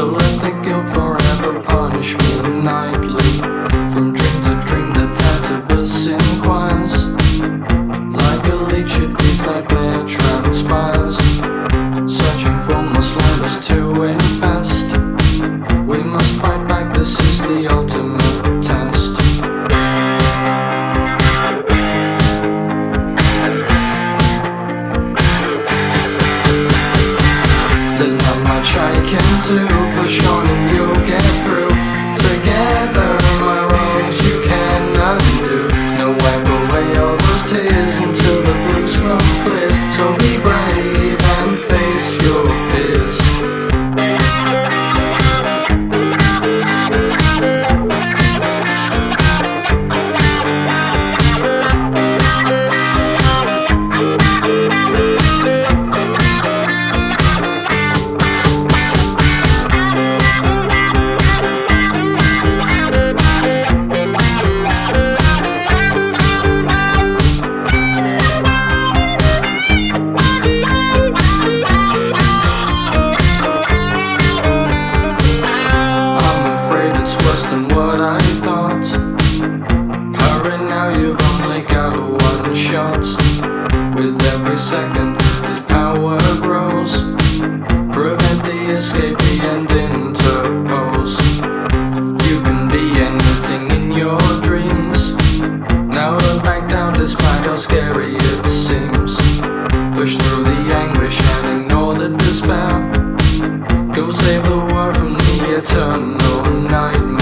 So let the guilt forever punish me nightly. From drink to drink the Tantabus inquires. Like a leech it feeds, nightmare transpires. Searching for more sliders to infest. We must fight back, this is the ultimate test. There's not much I can do, push on and you'll get through. Together my wrongs you can undo. No, wipe away all those tears until the blue smoke clears. So be brave and face your fears. It's worse than what I thought. Hurry now, you've only got one shot. With every second, its power grows. Prevent the escape, the end interpose. You can be anything in your dreams. Now look back down despite how scary it seems. Push through the anguish and ignore the despair. Go save the world from the eternal nightmare.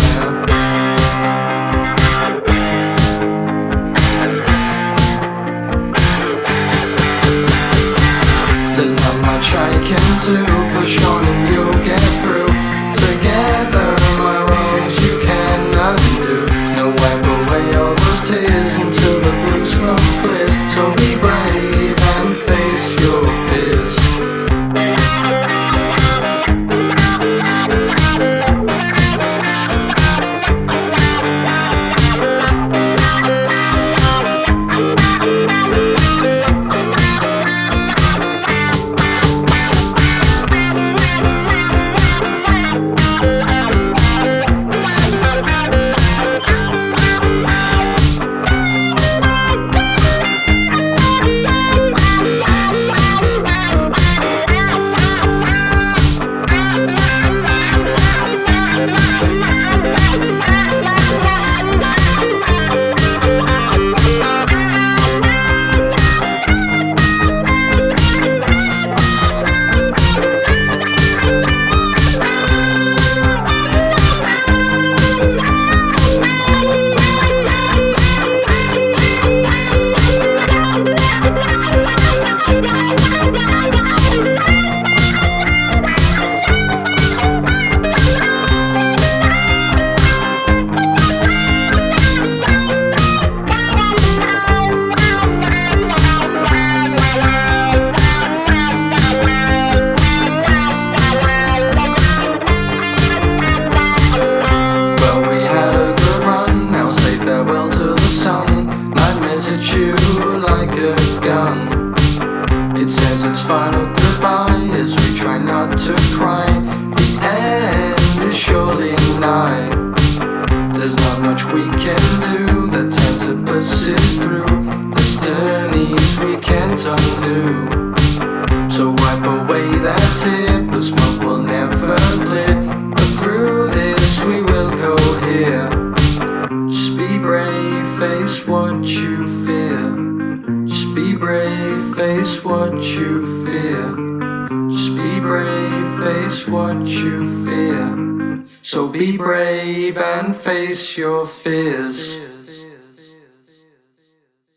There's not much I can do, push on and you'll get through. Together my wrongs you can undo. No, wipe away all those tears until the blue smoke clears. So be brave and face your fears. At you like a gun. It says its final goodbye as we try not to cry. The end is surely nigh. There's not much we can do, the Tantabus is through. The sternies we can't undo. So wipe away that tear, the smoke will never clear. But through this we will cohere. Just be brave, face what you fear. Just be brave, face what you fear. Just be brave, face what you fear. So be brave and face your fears.